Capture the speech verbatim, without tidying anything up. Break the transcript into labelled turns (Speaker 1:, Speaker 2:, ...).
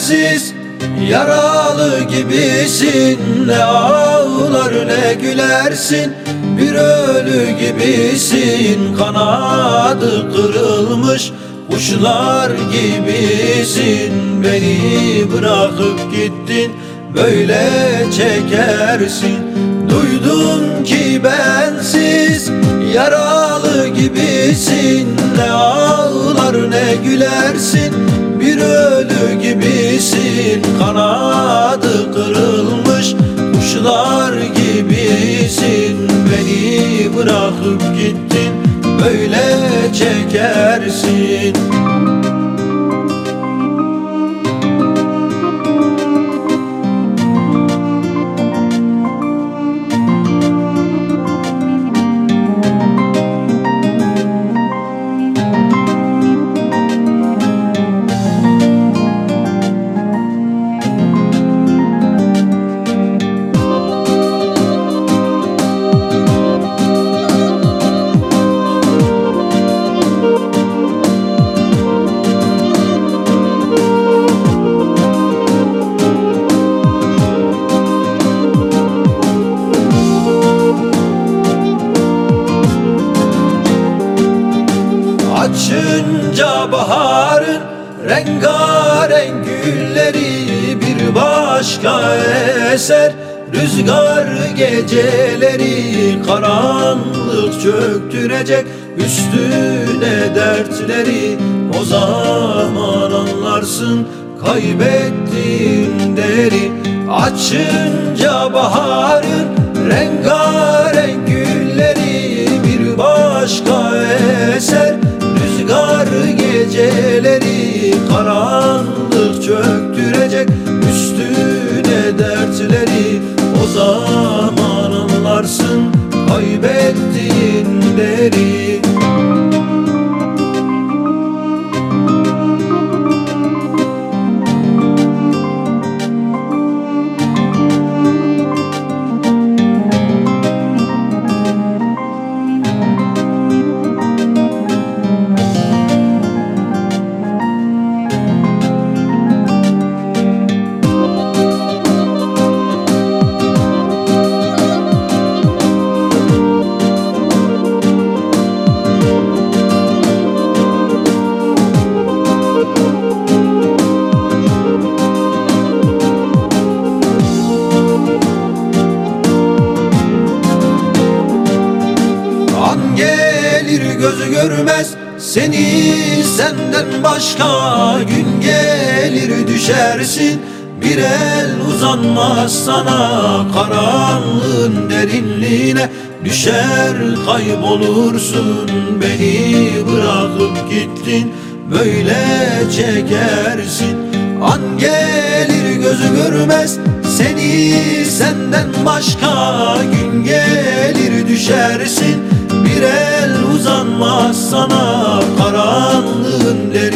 Speaker 1: bensiz. Yaralı gibisin, ne ağlar ne gülersin. Bir ölü gibisin, kanadı kırılmış kuşlar gibisin. Beni bırakıp gittin, böyle çekersin. Duydum ki bensiz, yaralı gibisin. Ne ağlar ne gülersin. Bir ölü gibisin, kanadı kırılmış kuşlar gibisin. Beni bırakıp gittin, böyle çekersin. Açınca baharın rengarenk gülleri bir başka eser. Rüzgar geceleri karanlık çöktürecek üstüne dertleri. O zaman anlarsın kaybettiğin değeri. Açınca baharın rengarenk gülleri bir başka eser. Rüzgar geceleri karanlık çöktürecek üstüne dertleri. O zaman anlarsın kaybettiğin değeri. Gözü görmez seni senden başka. Gün gelir düşersin, bir el uzanmaz sana. Karanlığın derinliğine düşer kaybolursun. Beni bırakıp gittin, böyle çekersin. An gelir gözü görmez seni senden başka. Gün gelir düşersin, bir el uzanmaz sana. Karanlığın derinliğine